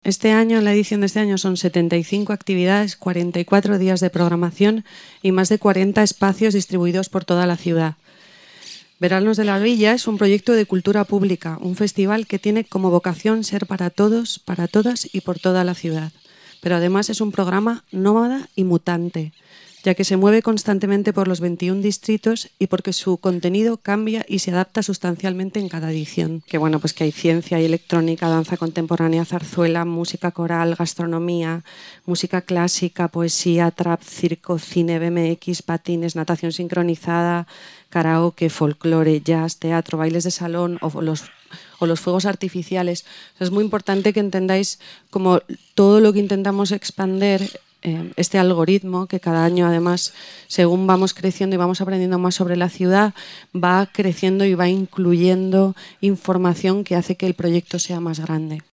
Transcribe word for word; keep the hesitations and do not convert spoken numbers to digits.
Este año, en la edición de este año, son setenta y cinco actividades, cuarenta y cuatro días de programación y más de cuarenta espacios distribuidos por toda la ciudad. Veranos de la Villa es un proyecto de cultura pública, un festival que tiene como vocación ser para todos, para todas y por toda la ciudad. Pero además es un programa nómada y mutante, ya que se mueve constantemente por los veintiún distritos y porque su contenido cambia y se adapta sustancialmente en cada edición. Que bueno, pues que hay ciencia y electrónica, danza contemporánea, zarzuela, música coral, gastronomía, música clásica, poesía, trap, circo, cine, B M X, patines, natación sincronizada, karaoke, folclore, jazz, teatro, bailes de salón o los o los fuegos artificiales. O sea, es muy importante que entendáis como todo lo que intentamos expander, eh, este algoritmo que cada año además, según vamos creciendo y vamos aprendiendo más sobre la ciudad, va creciendo y va incluyendo información que hace que el proyecto sea más grande.